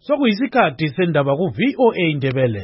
Sokuyisikhathi sendaba ku VOA Indebele.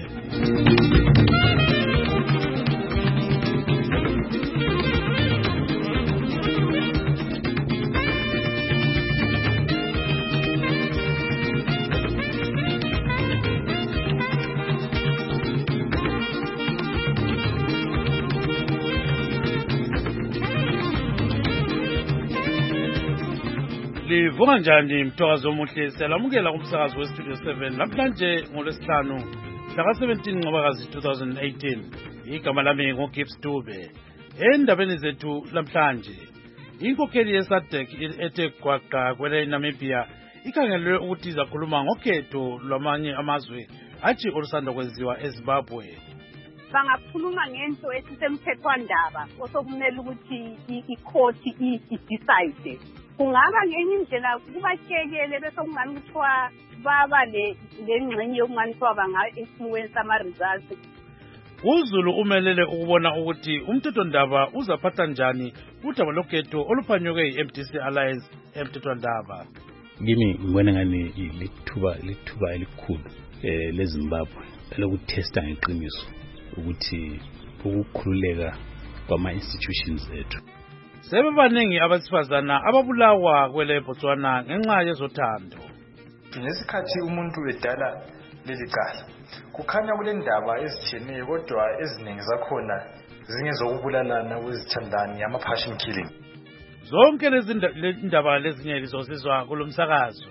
Livuka njani mthokazi omuhle, siyalamukela kumsakazo westudio 7 namhlanje ngolwesihlanu mhla 17 Ncwabakazi 2018. Igama lami ngoGibbs Dube. Endabeni zethu namhlanje, inkokheli yeSADC ethe gwaqa kwele Namibia ikhangelwe ukuthi izakhuluma ngokhetho lwamanye amazwe athi olusanda kwenziwa eZimbabwe. Bangakhuluma ngento esisemthethwandaba osokumele ukuthi ikhoti idecide. Kungaba ngenye indlela kubatshekele bese kungani kuthiwa baba lengxenye yokungani kuthiwa banga-influence ama-results. UZulu umelele ukubona ukuthi umthethwandaba uzaphatha njani udaba lokhetho oluphanyekwe yi-MDC Alliance emthethwandaba. Kimi ngibona ngani lithuba elikhulu leZimbabwe elokuthesta ngeqiniso ukuthi ukukhululeka kwama-institutions ethu. Sebebaningi abesifazana ababulawa kwele Botswana ngenxa yezothando. Ngesikhathi umuntu edala leli cala kukhanya kule ndaba ezitshiyeneyo kodwa eziningi zakhona zingezokubulalana kwezithandani, ama-passion killing. Zonke lezi ndaba lezinye lizosizwa kulomsakazo.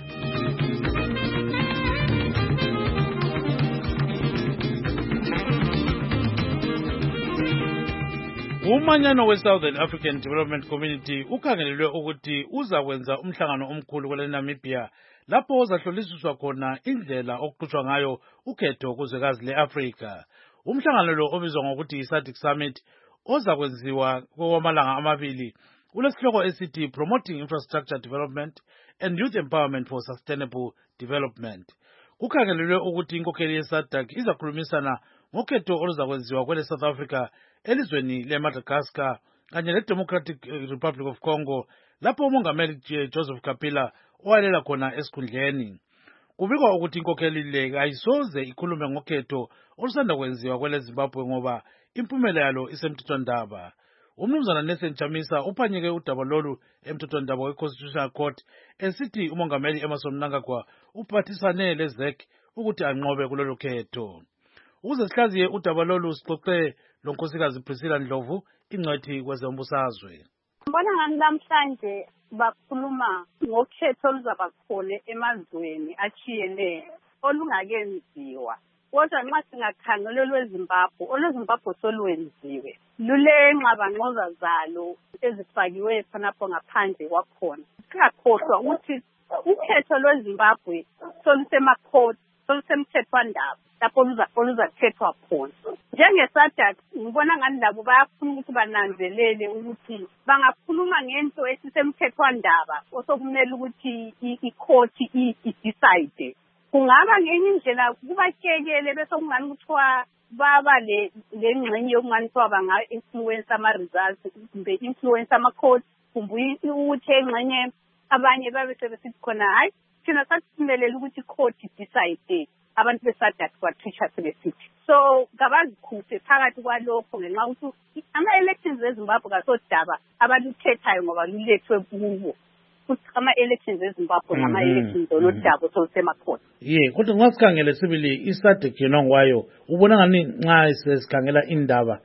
Umanyano we-Southern African Development Community ukhangelelwe ukuthi uzakwenza umhlangano omkhulu kwele Namibia lapho uzahlolisiswa khona indlela okuqhutshwa ngayo ukhetho kuzwekazi le-Afrika. Umhlangano lo obizwa ngokuthi i-SADC Summit ozakwenziwa kwamalanga amabili ulesihloko esithi Promoting Infrastructure Development and Youth Empowerment for Sustainable Development. Kukhangelelwe ukuthi inkokheli ye-SADC izakhulumisana ngokhetho oluzakwenziwa kwele South Africa elizweni leMadagascar kanye leDemocratic Republic of Congo lapho umongameli Joseph Kabila owalela khona esikhundleni. Kubikwa ukuthi inkokheli le ayisoze ikhulume ngokhetho olusanda kwenziwa kwele Zimbabwe ngoba impumela yalo isemthethwandaba. Umnumzana Nelson Chamisa uphanyeke udaba lolu emthethwandaba we-Constitutional Court esithi umongameli Emmerson Mnangagwa uphathisane leZEC ukuthi anqobe kulolu khetho. Ukuze sihlaziye udaba lolu sixoxe lonkosikazi Priscilla Ndlovu, ingcwethi kwezombusazwe. Ngibona ngani namhlanje bakhuluma ngokhetho oluzaba khona emazweni achiyeneyo olungakenziwa. Kodwa nxa singakhangela lweZimbabwe, olweZimbabwe solwenziwe. Lule ngxabangxoza zalo ezifakiwe khonapho ngaphandle kwakhona. Singakhohlwa ukuthi ukhetho lweZimbabwe solusemakhoti, solusemthethwandaba lapho oluzathethwa khona. NjengeSADC ngibona ngani labo bayafuna ukuthi bananzelele ukuthi bangakhuluma ngento esisemthethwandaba osokumele ukuthi ikhoti idecide. Kungaba ngenye indlela kubatshekele bese kungani kuthiwa baba lengxenye yokungani kuthiwa banga-influence ama-results kumbe influence amakhoti kumbe ukuthi engxenye abanye babe sebesithi khona hayi thina sasimelele ukuthi ikhoti idecide. Abantu beSADC bathisha sebesithi. So kabazikhuphe phakathi kwalokho ngenxa ukuthi ama-elections eZimbabwe kasodaba abaluthethayo ngoba lulethwe kubo. Futhi ama-elections eZimbabwe ngama-elections oludaba solusemakhona. Kodwa nxa sikhangele sibili i-SADC yona ngwayo ubona ngani nxa sesikhangela indaba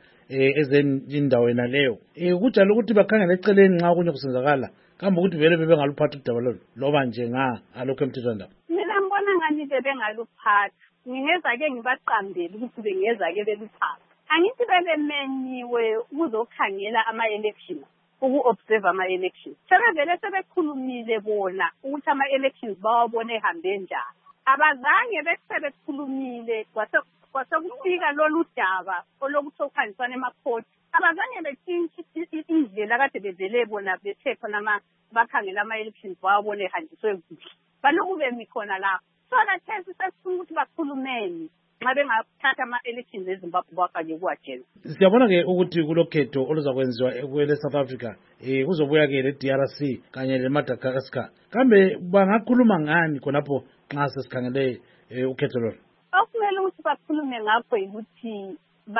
ezendawo yena leyo. Kujalo ukuthi bakhangele eceleni nxa kunye kusenzakala kambe ukuthi vele bebengaluphatha udaba lolu loba nje alokho emthethwandaba. Mina ngibona ngani bebengaluphatha. Ngingeza-ke ngibaqambele ukuthi bengeza-ke beluphatha. Angithi bebemenyiwe ukuzokhangela ama-elections, uku-observe ama-elections. Sebevele sebekhulumile bona ukuthi ama-elections bawabone ehambe njani. Abazange besebekhulumile kwasekufika lolu daba olokuthi okhanjiswana emakhoti. Abazange betshintshe indlela kade bevele bona bethe khona bakhangela ama-elections bawabone ehanjiswe kuhle. Balokhu bemi khona lapho. So kathesi sesifuna ukuthi bakhulumeni nxa bengathatha ama-elections eZimbabwe bafake kuwajele. Siyabona-ke ukuthi kulokhetho oluzakwenziwa kwele South Africa kuzobuya-ke le-DRC kanye le-Madagascar. Kambe bangakhuluma ngani khonapho nxa sesikhangele ukhetho lolu? Okumele ukuthi bakhulume ngakho ukuthi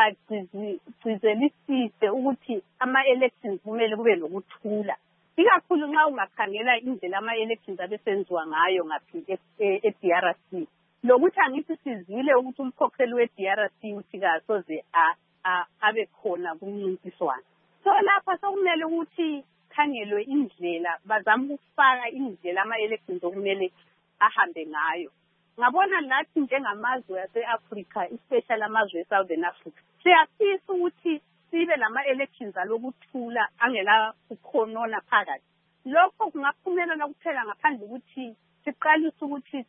bagcizelisise ukuthi ama-elections kumele kube lokuthula. Ikakhulu nxa ungakhangela indlela ama-elections abesenziwa ngayo ngaphi e-DRC. Lokuthi angithi sizile ukuthi umkhokheli we-DRC uthi kasoze abe khona kumncintiswano. So lapha sokumele ukuthi khangelwe indlela, bazama ukufaka indlela ama-elections okumele ahambe ngayo. Ngabona lathi njengamazwe ase-Africa, especially amazwe e-Southern Africa, siyafisa ukuthi sibe lama-elections alokuthula angela kukhonona phakathi. Lokho kungaphumelela kuphela ngaphandle ukuthi siqalise ukuthi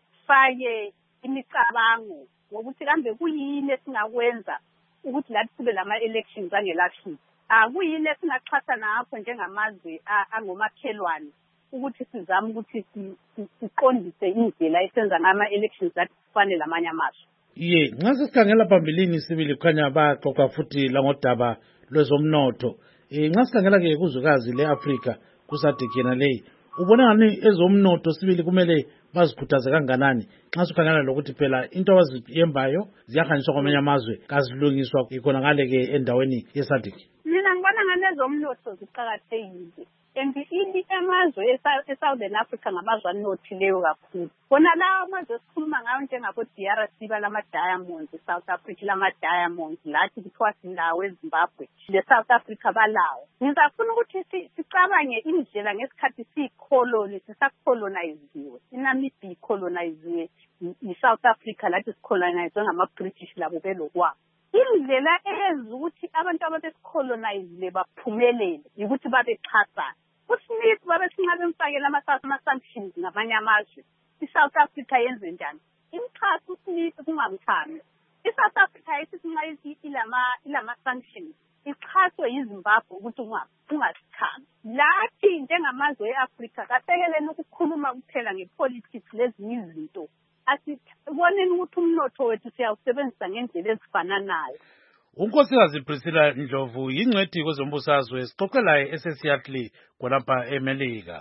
sifake imicabango ngokuthi kambe kuyini esingakwenza ukuthi lathi sibe lama-elections angelahlisi. Kuyini esingaxhasa ngakho njengamazwe angomakhelwane ukuthi sizame ukuthi siqondise indlela esenza ngama-elections lathi kufanele amanye amazwe. Nxa sesikhangela phambilini sibili kukhanya baxoxa futhi langodaba lwezomnotho. Nxa sikhangela-ke kuzwekazi le-Afrika kuSADC yena leyi, ubona ngani ezomnotho sibili kumele bazikhuthaze kanganani nxa sikhangela lokuthi phela into abaziyembayo ziyahanjiswa kwamanye amazwe kazilungiswa ikhona ngale-ke endaweni yeSADC? Mina ngibona ngani ezomnotho ziqakathekile. And amazwe e-Southern Africa ngamazwe anothileyo kakhulu. Bona lawa amazwe esikhuluma ngayo njengabo-DRC balama-diamonds, e-South Africa lama-diamonds, lathi kuthiwa silawo eZimbabwe, le-South Africa balawo. Ngizafuna ukuthi sicabange indlela ngesikhathi siyikoloni, sisakoloniziwe. iNamibia ikoloniziwe i-South Africa lathi sikolonizwe ngama-British labo belokwabo. Indlela eyenza ukuthi abantu ababesikolonizile baphumelele ukuthi babexhasana. uSmith babesinqabe emfakela ama-sanctions ngamanye amazwe. I-South Africa yenze njani? Imxhasa uSmith kungamthami. I-South Africa isithi nxa ilama-sanctions ixhaswe yiZimbabwe ukuthi ungasithami. Lathi njengamazwe e-Afrika kasekeleni ukukhuluma kuphela ngepolitics lezinye izinto. Asiboneni ukuthi umnotho wethu siyawusebenzisa ngendlela ezifananayo. uNkosikazi Priscilla Ndlovu yingcwethi kwezombusazwe, sixoxe laye eseSeattle khonapha eMelika.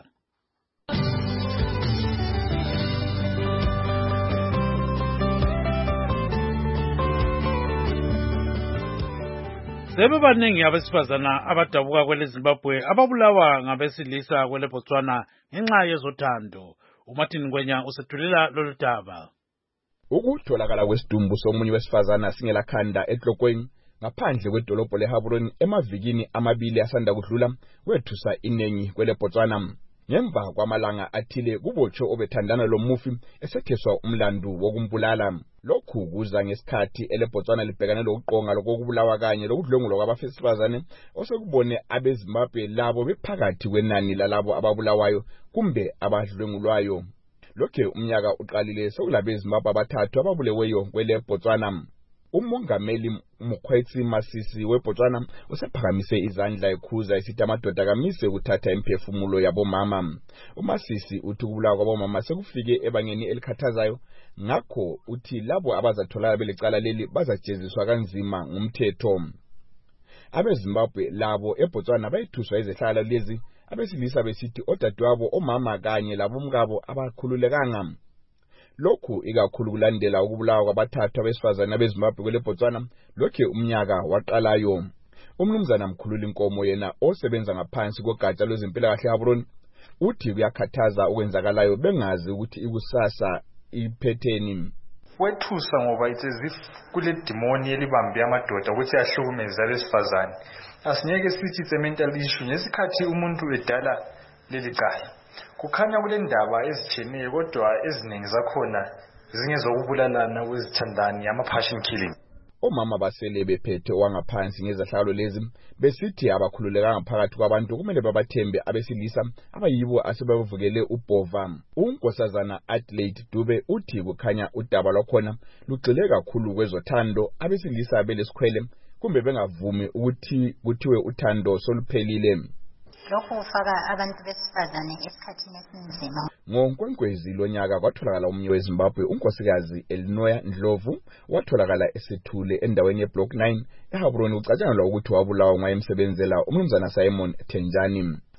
Sebebaningi abesifazana abadabuka kweleZimbabwe ababulawa ngabesilisa kweleBotswana ngenxa yezothando. uMartin Ngwenya usethulela lolu daba. Ukutholakala kwesidumbu somunye wesifazana singelakhanda ehlokweni ngaphandle kwedolobho leHaburoni emavikini amabili asanda kudlula kwethusa inengi kweleBotswana. Ngemva kwamalanga athile kubotshwe obethandana lomufi esetheswa umlandu wokumbulala. Lokhu kuza ngesikhathi eleBotswana libhekane lokuqonga lokubulawa kanye lokudlwengulwa kwabesifazane osekubone abeZimbabwe labo bephakathi kwenani lalabo ababulawayo kumbe abadlwengulwayo. Lokho umnyaka uqalile sekulabeZimbabwe abathathu ababuleweyo kweleBotswana. Umongameli Mokgweetsi Masisi weBotswana usephakamise izandla ekhuza isithi amadoda kamise ukuthatha imphefumulo yabomama. uMasisi uthi ukubulawa kwabomama sekufike ebangeni elikhathazayo, ngakho uthi labo abazatholakala belicala leli bazajeziswa kanzima ngumthetho. AbeZimbabwe labo eBotswana bayithuswa izehlala lezi abesilisa besithi odadewabo omama kanye labomkabo abakhululekanga. Lokhu ikakhulu kulandela ukubulawa kwabathathu abesifazane abeZimbabwe kweleBotswana lokho umnyaka waqalayo. Umnumzana Mkhululi Nkomo yena osebenza ngaphansi kogatsha lwezempilakahle eHaburoni uthi kuyakhathaza okwenzakalayo bengazi ukuthi ikusasa iphetheni. Wethusa ngoba itsezif kule demoni elibambe amadoda ukuthi ahlukumeze abesifazane. Asingeke sithi it's a mental issue ngesikhathi umuntu edala leli cala. Kukhanya kule ndaba ezitshiyeneyo kodwa eziningi zakhona zingezokubulalana kwezithandani ama-passion killing. Omama basele bephethe owangaphansi ngezahlalo lezi besithi abakhululekanga phakathi kwabantu kumele babathembe abesilisa abayibo asebevukele ubhova. uNkosazana Adelaide Dube uthi kukhanya udaba lwakhona lugxile kakhulu kwezothando, abesilisa belesikhwele kumbe bengavumi ukuthi kuthiwe uthando soluphelile. Lokhu kufaka abantu besifazane esikhathini esinzima. NgoNkwenkwezi lonyaka kwatholakala umnye weZimbabwe uNkosikazi Elinoya Ndlovu watholakala esethule endaweni yeBlock 9 eHaburoni ucatshangelwa ukuthi wabulawa ngayemsebenzela umnumzana Simon Thenjani.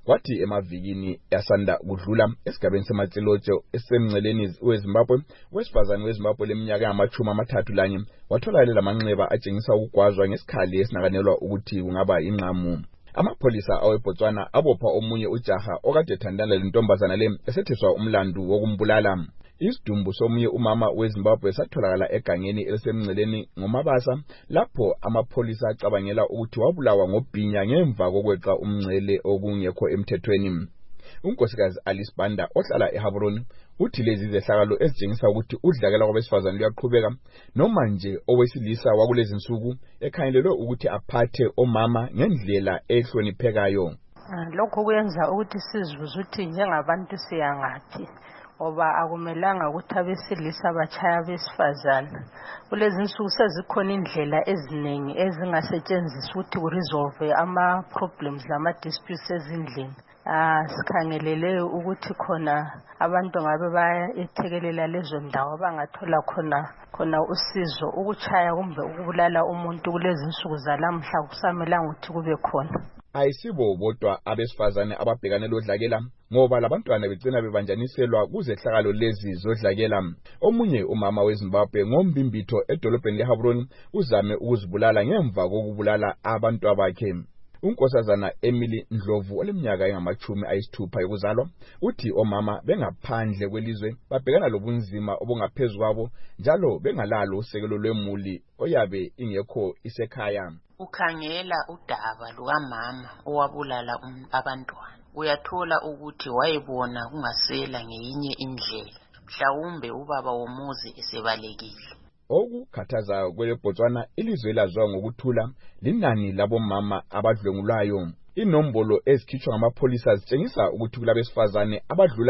Kwathi emavikini yasanda kudlula esigabeni sematsilotshe esemngceleni weZimbabwe, wesifazane weZimbabwe leminyaka yama-31 watholakala lamanxeba atshengisa ukugwazwa ngesikhali esinakanelwa ukuthi kungaba inqamu. Amapholisa aweBotswana abopha omunye ujaha okade ethandana lentombazana le esetheswa umlandu wokumbulala. Isidumbu somunye umama weZimbabwe satholakala egangeni elisemngceleni ngoMabasa lapho amapholisa acabangela ukuthi wabulawa ngobhinya ngemva kokweqa umngcele okungekho emthethweni. Unkosikazi Alice Banda ohlala eHaburoni uthi lezi zehlakalo ezitshengisa ukuthi udlakela kwabesifazane luyaqhubeka noma nje owesilisa wakulezi insuku ekhangelelwe ukuthi aphathe omama ngendlela ehloniphekayo. Lokho kuyenza ukuthi sizibuze ukuthi njengabantu siyangaphi, ngoba akumelanga ukuthi abesilisa bachaya abesifazane. Kulezi insuku sezikhona indlela eziningi ezingasetshenziswa ukuthi kuresolve ama-problems lama-disputes ezindlini. Sikhangelele ukuthi khona abantu ngabe bayethekelela lezo ndawo abangathola khona usizo. Ukuchaya kumbe ukubulala umuntu kulezi insuku zalamhla kusamelanga ukuthi kube khona. Ayisibo bodwa abesifazane ababhekane lodlakela ngoba labantwana begcina bebanjaniselwa kuzehlakalo lezi zodlakela. Omunye umama weZimbabwe ngombimbitho edolobheni leHaburoni uzame ukuzibulala ngemva kokubulala abantu bakhe. Unkosazana Emily Ndlovu oleminyaka engama-60 yokuzalwa uthi omama bengaphandle kwelizwe babhekana lobunzima obungaphezulu kwabo njalo bengalalo usekelo lwemuli oyabe ingekho isekhaya. Ukhangela udaba lukamama owabulala abantwana, uyathola ukuthi wayebona kungasela ngeyinye indlela, mhlawumbe ubaba womuzi esebalekile. Okukhathazayo kweleBotswana ilizwe laziwa ngokuthula linani labomama abadlwengulwayo. Inombolo ezikhitshwa ngamapholisa zitshengisa ukuthi kulabesifazane abadlula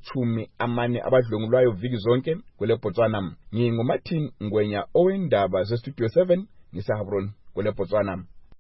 40 abadlwengulwayo viki zonke kweleBotswana. NginguMartin Ngwenya owendaba zeStudio 7 ngiseHaburoni kweleBotswana.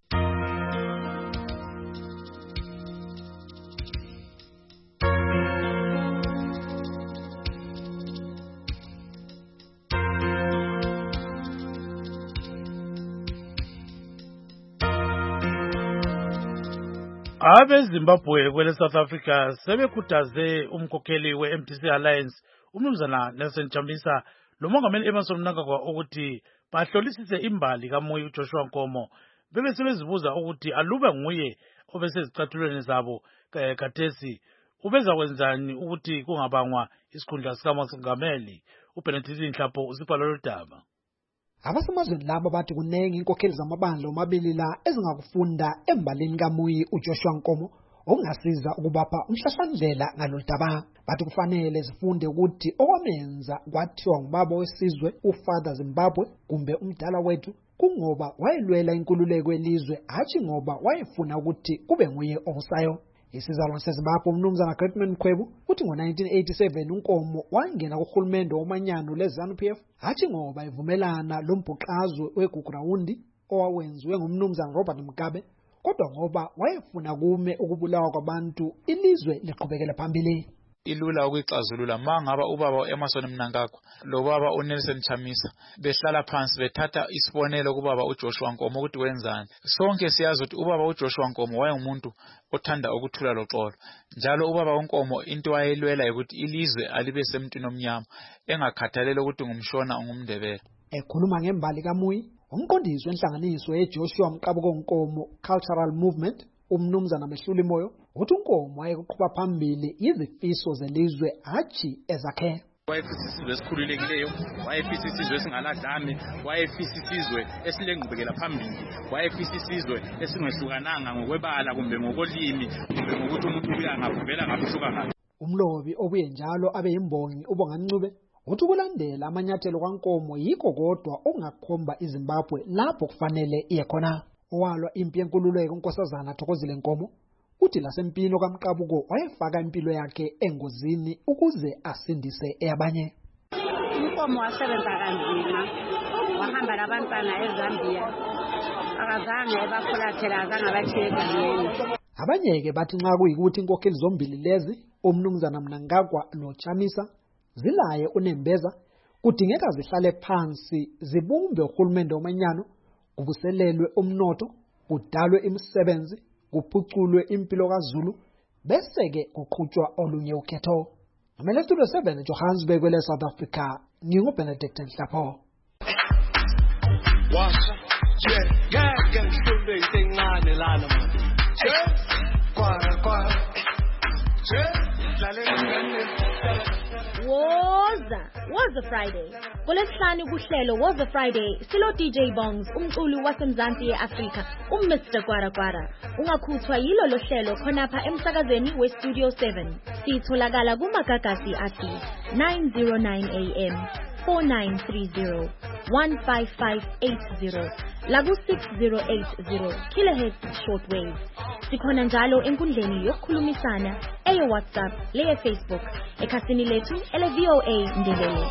AbeZimbabwe kwele South Africa sebekhuthaze umkhokheli we-MDC Alliance umnumzana Nelson Chamisa lomongameli Emmerson Mnangagwa ukuthi bahlolisise imbali kaMoyi uJoshua Nkomo bebesebezibuza ukuthi alube nguye obesezicathulweni zabo khathesi ubeza kwenzani ukuthi kungabangwa isikhundla sikamongameli. uBenedict Nhlapho usibhala lodaba. Abasemazweni labo bathi kunengi inkokheli zamabandla omabili la ezingakufunda embalini kaMoyi uJoshua Nkomo okungasiza ukubapha umhlahlandlela ngalodaba. Bathi kufanele zifunde ukuthi okwamenza kwathiwa ngubaba wesizwe uFather Zimbabwe kumbe umdala wethu kungoba wayelwela inkululeko yelizwe hatshi ngoba wayefuna ukuthi kube nguye osayo. Isizalwane seZimbabwe umnumzana Greatman Mkhwebo uthi ngo-1987 uNkomo wangena kuhulumende womanyano leZANU-PF hatshi ngoba evumelana lombhuqazwe weGugrawundi owawenziwe ngumnumzana Robert Mugabe kodwa ngoba wayefuna kume ukubulawa kwabantu ilizwe liqhubekele phambili. Ilula ukuyixazulula mangaba ubaba uEmmerson Mnangagwa lobaba uNelson Chamisa behlala phansi bethatha isibonelo kubaba uJoshua Nkomo ukuthi wenzani. Sonke siyazi ukuthi ubaba uJoshua Nkomo wayengumuntu othanda ukuthula loxolo, njalo ubaba uNkomo into wayelwela ukuthi ilizwe alibe semntwini omnyama engakhathalele ukuthi ngumshona ungumndebele. Ekhuluma ngembali kaMoyi umqondisi wenhlanganiso yeJoshua Mqabuko Nkomo Cultural Movement umnumzana Mehluli Moyo uthi uNkomo wayekuqhuba phambili izifiso zelizwe hatshi ezakhe. Wayefisa isizwe esikhululekileyo, wayefisa isizwe esingaladlame, wayefisa isizwe esilengqubekela phambili, wayefisa isizwe esingehlukananga ngokwebala kumbe ngokolimi kumbe ngokuthi umuntu uyangavela ngaphusuka ngaphi. Umlobi obuye njalo abe yimbongi uBongancube uthi ukulandela amanyathelo kaNkomo yikho kodwa okungakhomba iZimbabwe lapho kufanele iye khona. Owalwa impi yenkululeko uNkosazana Thokozile Nkomo uthi lasempilo kaMqabuko wayefaka impilo yakhe engozini ukuze asindise eyabanye. Nkomo wasebenza kanzima, wahamba labantwana eZambia, akazange ebakhulathela, azange abathiye egameni. Abanye-ke bathi nxa kuyikuthi inkokheli zombili lezi umnumzana Mnangagwa noChamisa zilaye uNembeza kudingeka zihlale phansi zibumbe uhulumende womanyano kubuselelwe umnotho, kudalwe imisebenzi, kuphuculwe impilo kaZulu bese ke kuqhutshwa olunye ukhetho. Amele Studio 7 Johannesburg kwele South Africa, nginguBenedict Nhlapho. Woza Friday. Kulesihlanu kuhlelo Woza Friday silo DJ Bongs umculi wasemzansi yeAfrika Mr Kwara. Ungakhuthwa yilo lo hlelo khonapha emsakazweni weStudio 7. Sitholakala kumagagasi athi 909 AM 4930 15580 laku 6080 kHz shortwave. Sikhona njalo enkundleni yokukhulumisana WhatsApp le Facebook ekhasini lethu ele VOA Ndebele.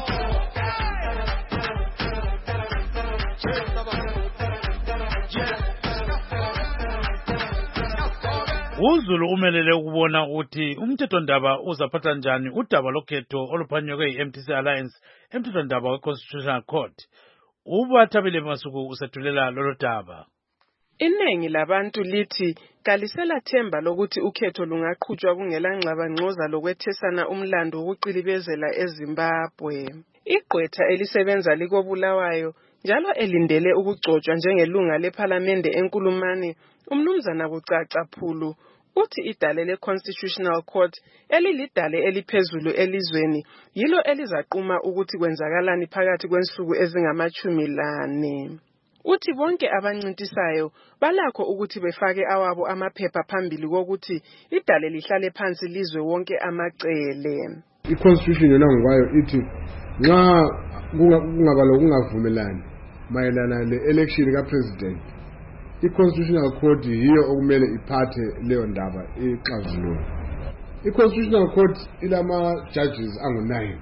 uZulu umelele ukubona ukuthi umthethondaba uzaphatha njani udaba lokhetho oluphanyekwe yi-MTC Alliance emthethondaba we-Constitutional Court. Ubathabile Masuku usethulela lolo daba. Iningi labantu lithi kalisela themba lokuthi ukhetho lungaqhutshwa kungela ngxabangxoza lokwethesana umlando wokuqilibezela eZimbabwe. Igqwetha elisebenza likobulawayo njalo elindele ukugcotshwa njengelunga lePhalamende eNkulumane umnumzana Kucaca Phulu uthi idale le-Constitutional Court elilidale eliphezulu elizweni yilo elizaquma ukuthi kwenzakalani phakathi kwensuku ezingama-10. Uthi bonke abancintisayo balakho ukuthi befake awabo amaphepha phambili kokuthi idale lihlale phansi lizwe wonke amacele. I-Constitution yona ngokwayo ithi nxa kungaba lokungavumelani mayelana le-election ka-president, i-Constitutional Court yiyo okumele iphathe leyo ndaba ixazulule. I-Constitutional Court ilama-judges angu-9.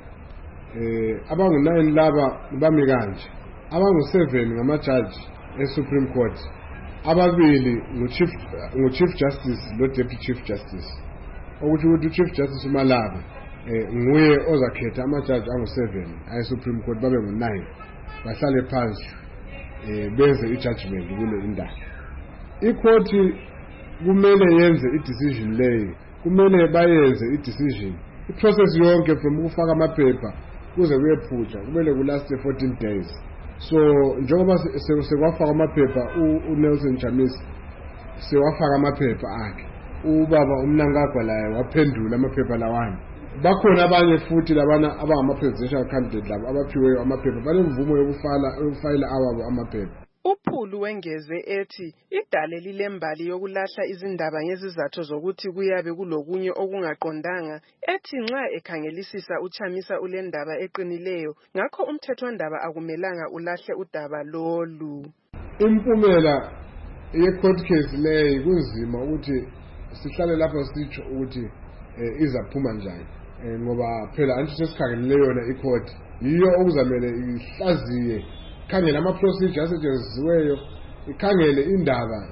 Abangu-9 laba bami kanje. Abangu-7 ngamajaji e-Supreme Court. Ababili ngu-Chief Justice lo-Deputy Chief Justice. Ukuthi u-Chief Justice uMalaba nguye ozakhetha amajaji angu-7 ayi-Supreme Court babe ngu-9. Bahlale phansi benze i-judgment kule indaba. I-court kumele yenze i-decision leyo. Kumele bayenze i-decision. I-process yonke from ukufaka amaphepha kuze kuyephutsha kumele kulaste 14 days. So njengoba sekwafaka amaphepha uNelson Chamisa sewafaka amaphepha akhe, ubaba uMnangagwa laye waphendula amaphepha lawana. Bakhona abanye futhi labana abangama-presidential candidate labo abaphiweyo amaphepha banemvumo yokufayila awabo amaphepha. Uphulu wengeze ethi idale lilembali yokulahla izindaba ngezizathu zokuthi kuyabe kulokunye okungaqondanga, ethi nxa ekhangelisisa uChamisa ulendaba eqinileyo ngakho umthethwandaba akumelanga ulahle udaba lolu. Impumela ye-court case leyo kunzima ukuthi sihlale lapha sitsho ukuthi izaphuma njani, ngoba phela anti sesikhangelele yona i-court yiyo okuzamele ihlaziye, khangela ama-procedure asetshenzisiweyo, ikhangele indaba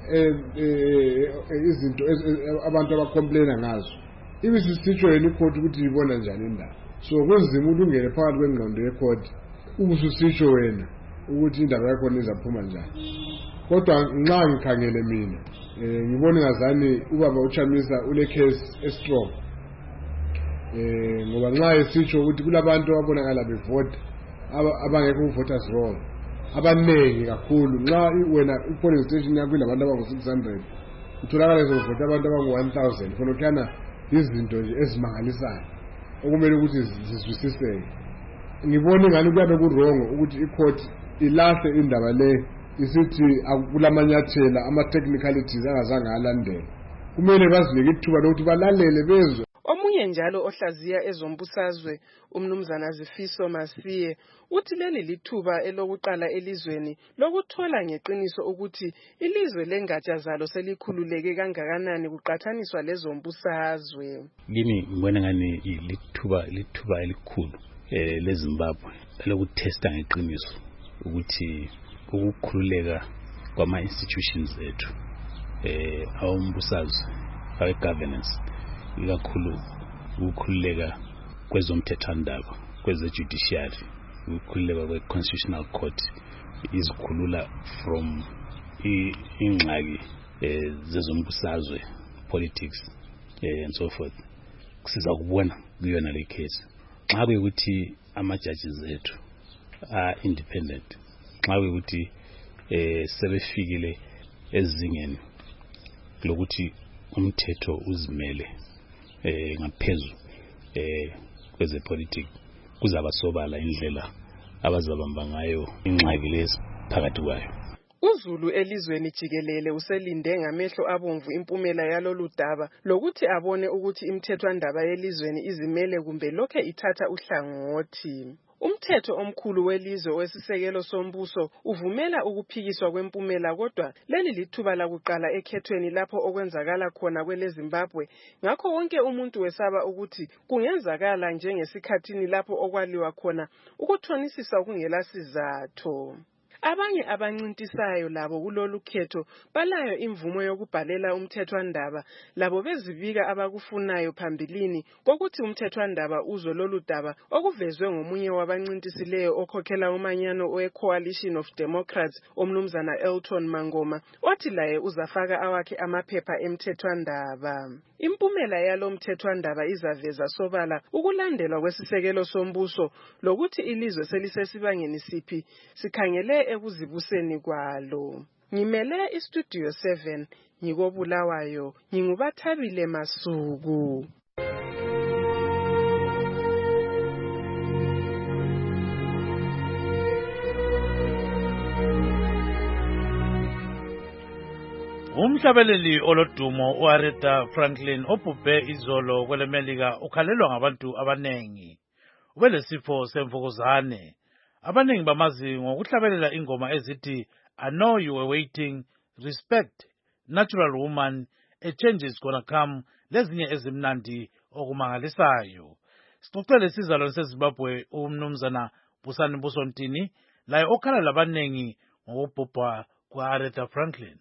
izinto abantu abacomplaina ngazo, ibisisitsho yena i-court ukuthi ibona njani indaba. So kunzima ulungele phakathi kwengqondo ye-court ubusisitsho wena ukuthi indaba yakhona izaphuma njani. Kodwa nxa ngikhangele mina ngibona ngazani ubaba uChamisa ule case estrong, ngoba nxa esitsho ukuthi kulabantu ababonakala bevota abangekho voters roll abaningi kakhulu. Nxa wena i-polling station yakho ilabantu abangu-600 utholakala zovota abantu abangu-1000 khona izinto nje ezimangalisayo okumele ukuthi zizwisiseke. Ngibona ingani kuyabe kurongo ukuthi i-court ilahle indaba le isithi akulamanyathela ama-technicalities angazange alandela. Kumele bazinike ithuba lokuthi balalele bezwe. Omunye njalo ohlaziya ezombusazwe umnumzana Zifiso Masiye uthi leli lithuba elokuqala elizweni lokuthola ngeqiniso ukuthi ilizwe lengatsha zalo selikhululeke kangakanani kuqathaniswa lezombusazwe. Kimi ngibona ngani lithuba elikhulu leZimbabwe lokutesta ngeqiniso ukuthi ukukhululeka kwama-institutions ethu awombusazwe awe-governance, ikakhulu ukukhululeka kwezomthethwandaba, kweze-judiciary, ukukhululeka kwe-Constitutional Court izikhulula from ingxaki zezombusazwe politics and so forth. Siza kubona kuyona le case. Xa kuyukuthi ama-judges ethu are independent. Xa kuyukuthi sebefikile ezingeni lokuthi umthetho uzimele ngaphezulu kwezepolitiki, kuzaba sobala indlela abazabamba ngayo ingxaki lezi phakathi kwayo. uZulu elizweni jikelele uselinde ngamehlo abomvu impumela yalolu daba lokuthi abone ukuthi imithethwandaba yelizweni izimele kumbe lokho ithatha uhlangothi. Umthetho omkhulu welizwe wesisekelo sombuso uvumela ukuphikiswa kwempumela, kodwa leli lithuba lakuqala ekhethweni lapho okwenzakala khona kweleZimbabwe. Ngakho wonke umuntu wesaba ukuthi kungenzakala njengesikhathini lapho okwaliwa khona ukuthonisisa okungela sizatho. Abanye abancintisayo labo kulolu khetho balayo imvumo yokubhalela umthethwandaba, labo bezibika abakufunayo phambilini kokuthi umthethwandaba uzo lolu daba okuvezwe ngomunye wabancintisileyo okhokhela umanyano we-Coalition of Democrats omnumzana Elton Mangoma, othi laye uzafaka awakhe amaphepha emthethwandaba. Impumela yalo mthethwandaba izaveza sobala ukulandelwa kwesisekelo sombuso lokuthi ilizwe selisesibangeni siphi sikhangele ekuzibuseni kwalo. Ngimele iStudio 7 ngikobulawayo, ngingubathabile Masuku. Umhlabeleli olodumo uAretha Franklin obhubhe izolo kwelemelika ukhalelwa ngabantu abanengi. Ubelesifo semvukuzane. Abanengi bamazi ngokuhlabelela ingoma ezithi I Know You Were Waiting, Respect, Natural Woman, A Change Is Gonna Come, lezinye ezimnandi okumangalisayo. Sicocele isizalo seZimbabwe umnumzana Busani Busontini laye okhala labanengi ngokubhubha kwaAretha Franklin.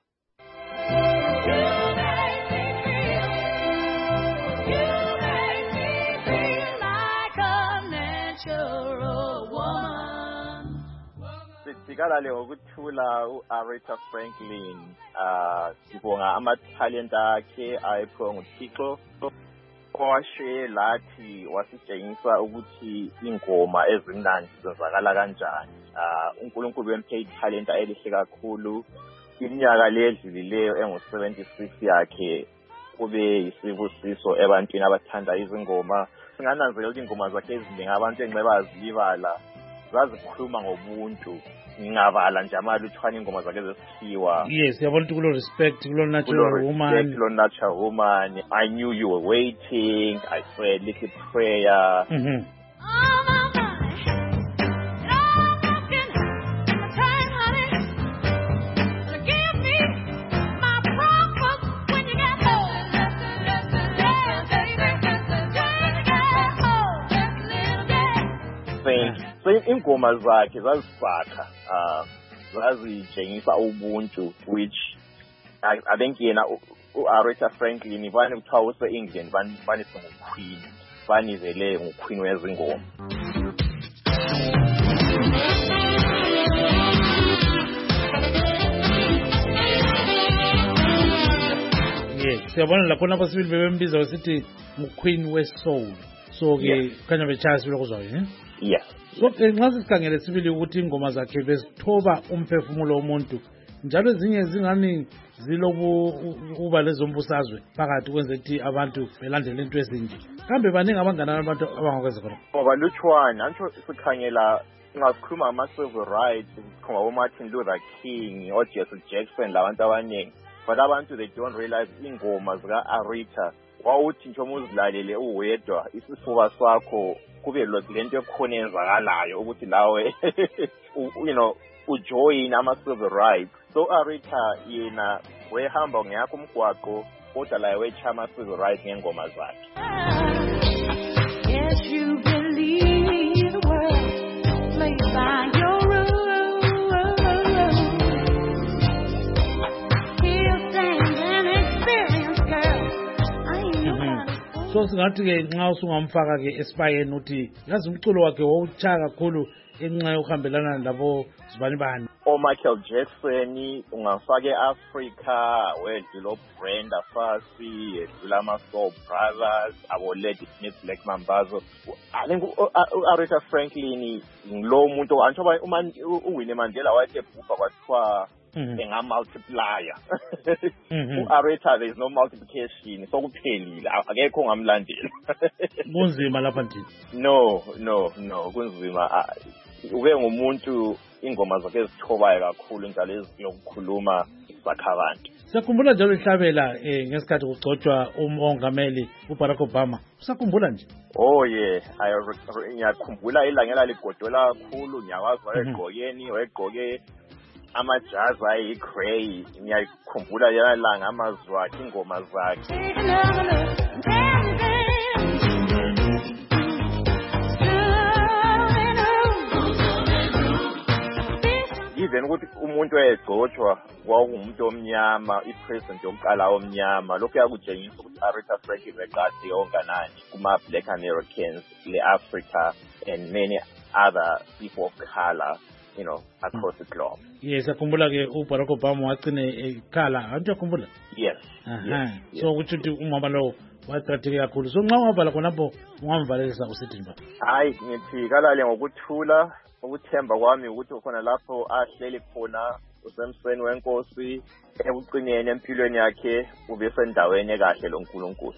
Sikalale ngokuthula uAretha Franklin sibonga amathalenta akhe ayephiwa nguThixo owashiye lathi wasitshengisa ukuthi ingoma ezimnandi zenzakala kanjani. uNkulunkulu wemphe ithalenta elihle kakhulu. Iminyaka ledlulileyo engu-76 yakhe kube yisibusiso ebantwini abathanda izingoma. Singananzela ukuthi ingoma zakhe eziningi abantu engeke bazilibala zazikhuluma ngobuntu. Ngingabala nje amalutshwana ingoma zakhe zesikhiwa. Yes, yabona kulo respect, kulo natural woman. Kulo natural woman. I Knew You Were Waiting. I Prayed a Little Prayer. So ingoma zakhe zazisakha zazitshengisa ubuntu, which I think yena uAretha Franklin bani kuthiwa use-England bani singu-queen, banivele ngu-queen wezingoma. Yes, siyabona lapho abasibili bebembiza besithi ngu-queen we-soul. So ke kanya bechasi lokuzwayo, yeah. So nxa sikhangele sibili ukuthi ingoma zakhe bezithoba umphefumulo womuntu, njalo ezinye zingani zilobu uba lezombusazwe phakathi kwenza ukuthi abantu belandele into ezinje. Kambe baningi abangana abantu abangakwenza khona. Ngoba lutshwana antsho sikhangela ngasikhuluma ama-civil rights, sikhuluma bo-Martin Luther King, o-Jesse Jackson labantu abaningi. But abantu they don't realize ingoma zika-Aretha wawuthi nje umuzilalele uwedwa isifuba sakho kube lento ekhona enzakalayo ukuthi lawe ujoin ama-civil rights. So Aretha yena wehamba ngeyakho umgwaqo kodwa la wecha ama-civil rights ngengoma zakhe. Yes, you believe the world played by your rules. Here stands an experienced girl. I ain't nobody. So singathi ke nxa usungamfaka ke esibayeni uthi yazi umculo wakhe wawuchaya kakhulu enxa uhambelana labo zibani bani Michael Jackson ungafaka eAfrica wedlula Brenda Fassie edlula ama-Soul Brothers abo-Lady Smith Black Mambazo. I think Aretha Franklin ngilo muntu anjoba uWinnie Mandela wathi ebhufa kwathiwa engamultiplier. U-Aretha there is no multiplication, so kuphelile akekho ongamlandela. kunzima lapha ndini No kunzima. Ube ngumuntu ingoma zakhe ezithobayo kakhulu njalo eziyokukhuluma isakha abantu. Sakhumbula njalo ihlabela ngesikhathi kugcotshwa umongameli uBarack Obama. Usakhumbula nje? Oh yeah, ngiyakhumbula ilanga ligodola kakhulu, ngiyakwazi wayegqoke amajazi ayi-grey. Ngiyakhumbula yalanga amazwi akhe, ingoma zakhe. Even ukuthi umuntu oyegcotshwa kwakungumuntu omnyama, i-president yokuqala omnyama, lokho yakutshengisa ukuthi Aretha Franklin weqadi onganani kuma-Black Americans, le-Africa and many other people of color, across the globe. Yes, akhumbula ke uBarack Obama wagcine ekhala, antu yakhumbula? Yes. So ukuthi umama lo wayeqhatheke kakhulu. So nxa ungavala khonapho ungamvalelisa usithi nje. Hayi, ngithi kalale ngokuthula. Ukuthemba kwami ukuthi khona lapho ahleli khona usemsweni wenkosi ekucineni empilweni yakhe ube sendaweni ekahle lo nkulunkulu.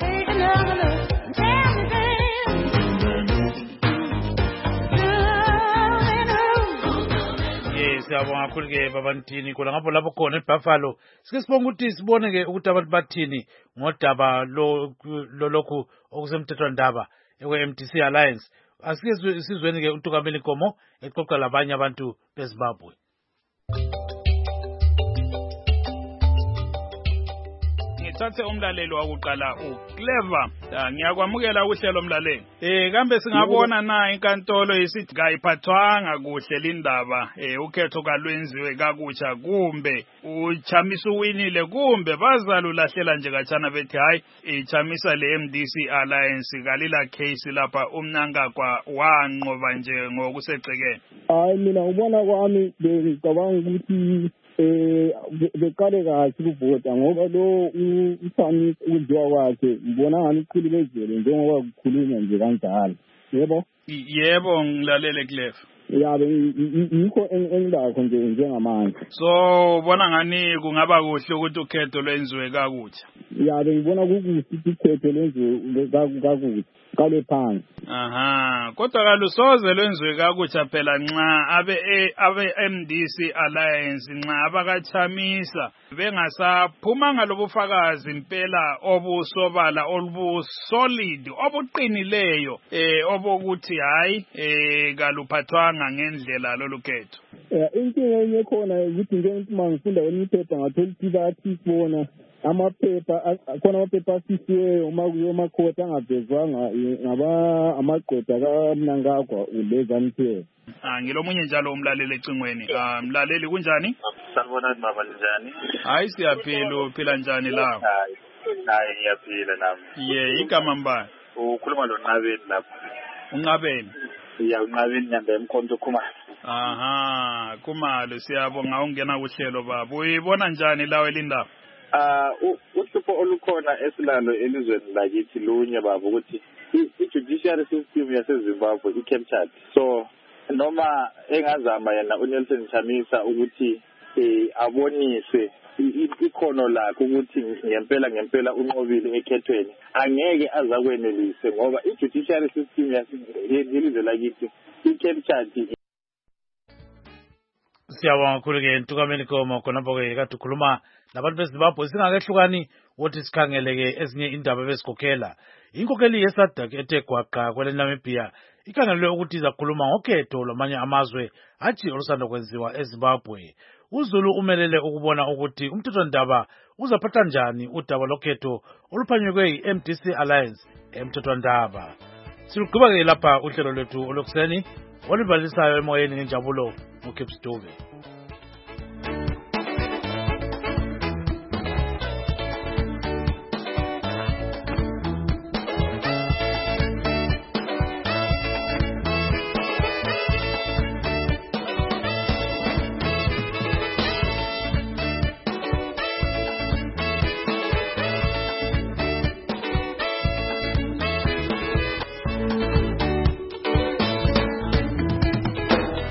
Siyabonga kakhulu ke babantini kula ngapho lapho khona eBuffalo sike sibonga ukuthi sibone ke ukuthi abantu bathini ngodaba lokhu okusemthethwandaba ewe-MDC Alliance. Asike sizweni ke uNtukameli Nkomo exoxa labanye abantu beZimbabwe. Ngithathe umlaleli wakuqala uClever. Ngiyakwamukela uhlelo mlaleli. Kambe singabona na inkantolo isithi kayiphathwanga kuhle lindaba ukhetho kalwenziwe kakutsha kumbe uChamisa uwinile kumbe bazalulahlela nje kathana bethi hayi iChamisa le-MDC Alliance kalila case lapha uMnangagwa wanqoba nje ngokusegcekeni. Hayi mina ubona kwami ngicabanga ukuthi beqale kahle ukuvota ngoba lo uSami udliwa kwakhe ngibona ngani uqhilibezele njengoba kukhulunywa nje kanjalo. Yebo ngilalele Clef. Yabe yikho engilakho nje njengamanje. So ubona ngani kungaba kuhle ukuthi ukhetho lwenziwe kakutsha. Yabe ngibona kukuhle ukhetho lwenziwe kakutsha. Kale phansi. Kodwa kalusoze lwenziwe kakutsha phela nxa abe MDC Alliance nxa abakachamisa bengasaphuma ngalobufakazi impela obusobala olubusolid obuqinileyo obokuthi hayi kaluphathwanga ngendlela lolukhetho. Inkinga enye khona ukuthi ngeke mangifunda iphepha ngathola ukuthi bathi sibona amaphepha khona amaphepha asisiweyo uma kuyomakhotha angavezwanga amagqwetha kaMnangagwa uLezaniphe. Ngilomunye njalo umlaleli ecingweni. Mlaleli kunjani? Sanibona mama njani? Hayi siyaphila, uphila njani la? Hayi ngiyaphila nami. Igama mbani? Ukhuluma loNqabeni lapha. uNqabeni? UNqabeni Nyanda eMkhonto Khumalo. Khumalo siyabonga ungena kuhlelo baba. Uyibona njani lawe lindaba? Uhlupho olukhona esilalo elizweni lakithi lunye baba ukuthi i-judiciary system yaseZimbabwe i-captured. So noma engazama yena uNelson Chamisa ukuthi abonise ikhono lakhe ukuthi ngempela unqobile ekhethweni, angeke azakwenelise ngoba i-judiciary system yelizwe lakithi i-captured. Siyabonga kakhulu ke Ntukameli Nkomo khonapho ke kade ukhuluma labantu beZimbabwe singakehlukani wothi sikhangele ke ezinye indaba bezikhokhela. Inkokheli yeSADC ethe gwaqa kwele Namibia ikhangelwe ukuthi izakhuluma ngokhetho lwamanye amazwe athi olusanda kwenziwa eZimbabwe. uZulu umelele ukubona ukuthi umthethwandaba uzaphatha njani udaba lokhetho oluphanyekwe yi-MDC Alliance emthethwandaba. Siluqhuba ke lapha uhlelo lwethu olokuseni olubhalisayo emoyeni ngenjabulo uKipsdube.